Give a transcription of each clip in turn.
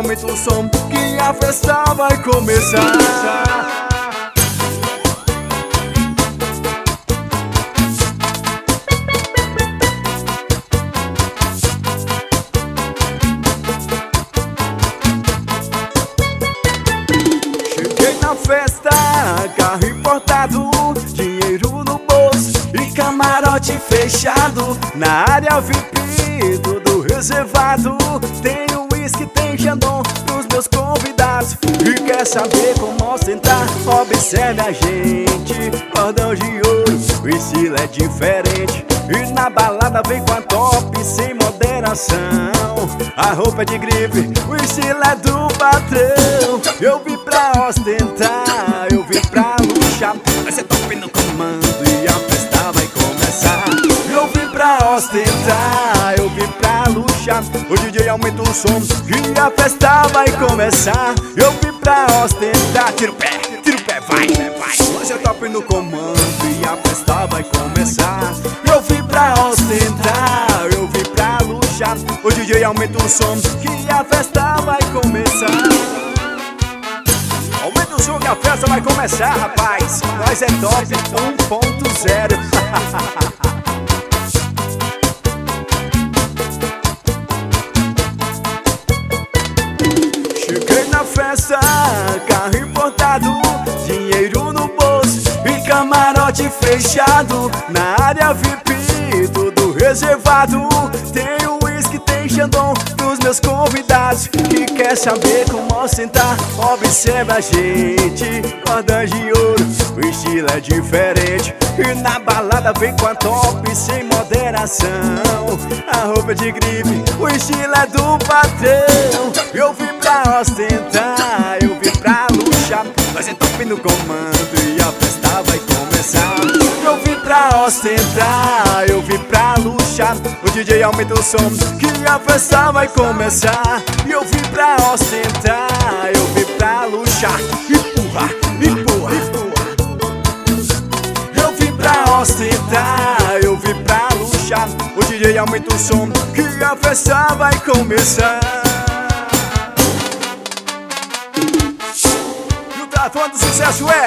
aumenta o som que a festa vai começar. Festa, carro importado, dinheiro no bolso e camarote fechado. Na área VIP, tudo reservado. Tem uísque, tem Xandão pros meus convidados. E quer saber como ostentar? Observe a gente, cordão de ouro, o estilo é diferente. E na balada vem com a top sem moderação. A roupa é de grife, o estilo é do patrão. Eu vim pra ostentar, eu vim pra luxar. Vai ser top no comando e a festa vai começar. Eu vim pra ostentar, eu vim pra luxar. O DJ aumenta o som e a festa vai começar. Eu vim pra ostentar, tira o pé, vai, vai. Hoje é top no comando e a festa vai começar. Eu vim pra ostentar, eu vim pra luxar. O DJ aumenta o som que a festa vai começar. Aumenta o som que a festa vai começar, rapaz. Nós é top 1.0. Cheguei na festa, carro importado, dinheiro no bolso e camarote fechado. Na área VIP, tudo reservado. Tem uísque, tem Xandão pros meus convidados. Que quer saber como ostentar? Observa a gente, cordas de ouro, o estilo é diferente. E na balada vem com a top sem moderação. A roupa é de grife, o estilo é do patrão. Eu vim pra ostentar, eu vim pra luxar. Nós é top no comando e a festa vai começar. Eu vim pra ostentar, eu vim pra luxar. O DJ aumenta o som que a festa vai começar. E eu vim pra ostentar, eu vim pra luxar. Empurra, empurra, empurra. Eu vim pra ostentar, eu vim pra luxar. O DJ aumenta o som que a festa vai começar. E o telefone do sucesso é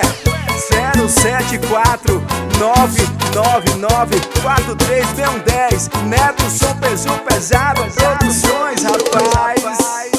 074-999-436110. Neto, som peso pesado, produções, rapaz.